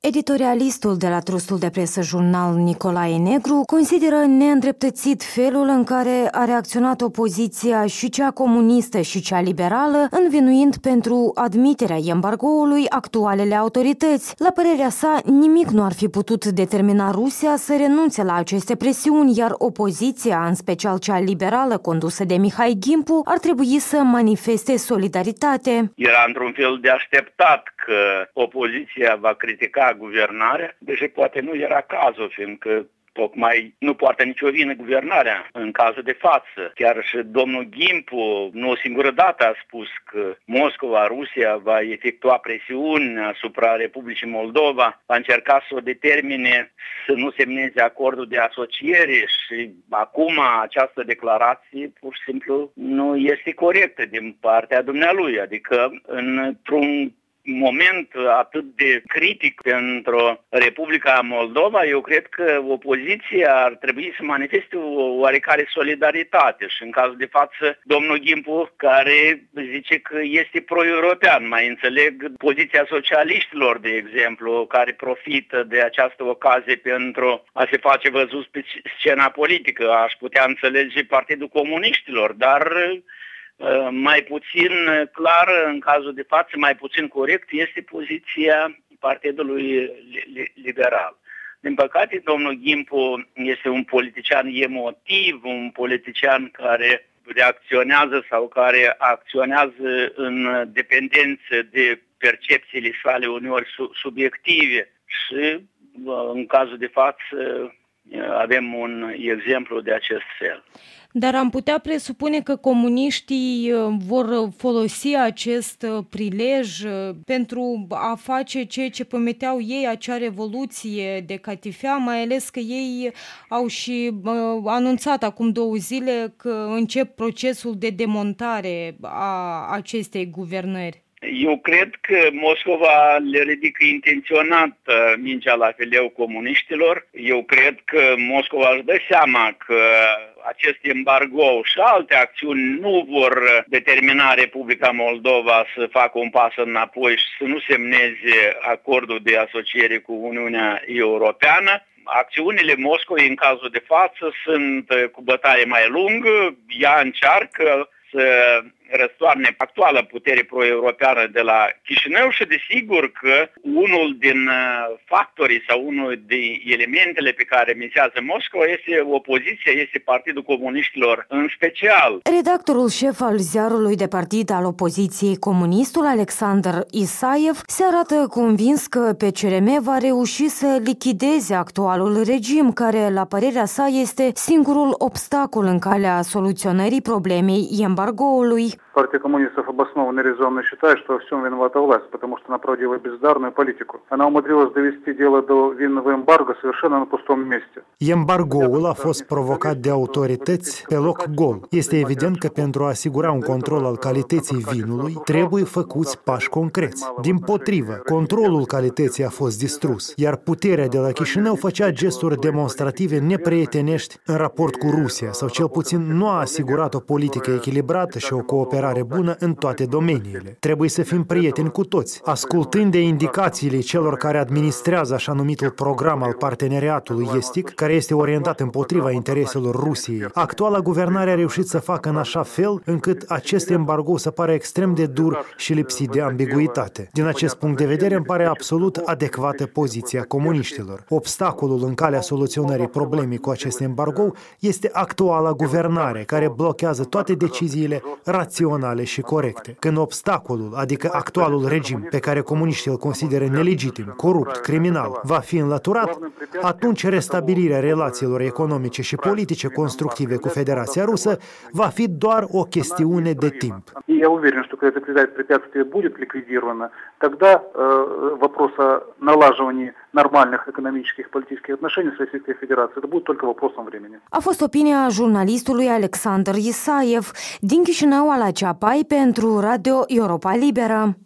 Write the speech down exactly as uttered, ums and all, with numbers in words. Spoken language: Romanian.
Editorialistul de la trustul de presă Jurnal Nicolae Negru consideră neîndreptățit felul în care a reacționat opoziția și cea comunistă și cea liberală, învinuind pentru admiterea embargoului actualele autorități. La părerea sa, nimic nu ar fi putut determina Rusia să renunțe la aceste presiuni, iar opoziția, în special cea liberală condusă de Mihai Gimpu, ar trebui să manifeste solidaritate. Era într-un fel de așteptat că opoziția va critica guvernarea, deși poate nu era cazul, fiindcă tocmai nu poartă nicio vină guvernarea în cazul de față. Chiar și domnul Gimpu nu o singură dată a spus că Moscova, Rusia, va efectua presiuni asupra Republicii Moldova, va încerca să o determine să nu semneze acordul de asociere și acum această declarație pur și simplu nu este corectă din partea dumnealui. Adică într-un moment atât de critic pentru Republica Moldova, eu cred că opoziția ar trebui să manifeste o oarecare solidaritate și în cazul de față domnul Gimpu, care zice că este pro-european, mai înțeleg poziția socialiștilor, de exemplu, care profită de această ocazie pentru a se face văzut pe scena politică. Aș putea înțelege Partidul Comuniștilor, dar mai puțin clar, în cazul de față, mai puțin corect, este poziția Partidului Liberal. Din păcate, domnul Gimpu este un politician emotiv, un politician care reacționează sau care acționează în dependență de percepțiile sale uneori subiective și, în cazul de față, avem un exemplu de acest fel. Dar am putea presupune că comuniștii vor folosi acest prilej pentru a face ceea ce prometeau ei, acea revoluție de catifea, mai ales că ei au și anunțat acum două zile că încep procesul de demontare a acestei guvernări. Eu cred că Moscova le ridică intenționat mingea la fileu comuniștilor. Eu cred că Moscova își dă seama că acest embargo și alte acțiuni nu vor determina Republica Moldova să facă un pas înapoi și să nu semneze acordul de asociere cu Uniunea Europeană. Acțiunile Moscovei în cazul de față sunt cu bătaie mai lungă. Ea încearcă să răstoarne actuala putere pro-europeană de la Chișinău și desigur că unul din factorii sau unul din elementele pe care mizează Moscova este opoziția, este Partidul Comuniștilor în special. Redactorul șef al ziarului de partid al opoziției, comunistul Alexander Isaiev, se arată convins că P C R M va reuși să lichideze actualul regim, care, la părerea sa, este singurul obstacol în calea soluționării problemei embargoului. Партия коммунистов обоснованно и резонно считает, что во всем виновата власть, потому что она проводила бездарную политику. Она умудрилась довести дело до винного эмбарго совершенно на пустом месте. Embargoul a fost provocat de autorități pe loc gol. Este evident că pentru a asigura un control al calității vinului, trebuie făcuți pași concreți. Dimpotrivă, controlul calității a fost distrus, iar puterea de la Chișinău făcea gesturi demonstrative neprietenești în raport cu Rusia, sau cel puțin nu a asigurat o politică echilibrată și o cooperare bună în toate domeniile. Trebuie să fim prieteni cu toți, ascultând de indicațiile celor care administrează așa numitul program al parteneriatului estic, care este orientat împotriva intereselor Rusiei. Actuala guvernare a reușit să facă în așa fel încât acest embargo să pare extrem de dur și lipsit de ambiguitate. Din acest punct de vedere, îmi pare absolut adecvată poziția comuniștilor. Obstacolul în calea soluționării problemei cu acest embargo este actuala guvernare, care blochează toate deciziile raționale și corecte. Când obstacolul, adică actualul regim, pe care comuniștii îl consideră nelegitim, corupt, criminal, va fi înlăturat, atunci restabilirea relațiilor economice și politice constructive cu Federația Rusă va fi doar o chestiune de timp. Я уверен, что когда это препятствие будет ликвидировано, тогда вопрос о налаживании нормальных экономических и политических отношений с Российской Федерацией это будет только вопросом времени. A fost opinia jurnalistului Alexander Isaiev din Chișinău, Ala Ceapai, pentru Radio Europa Liberă.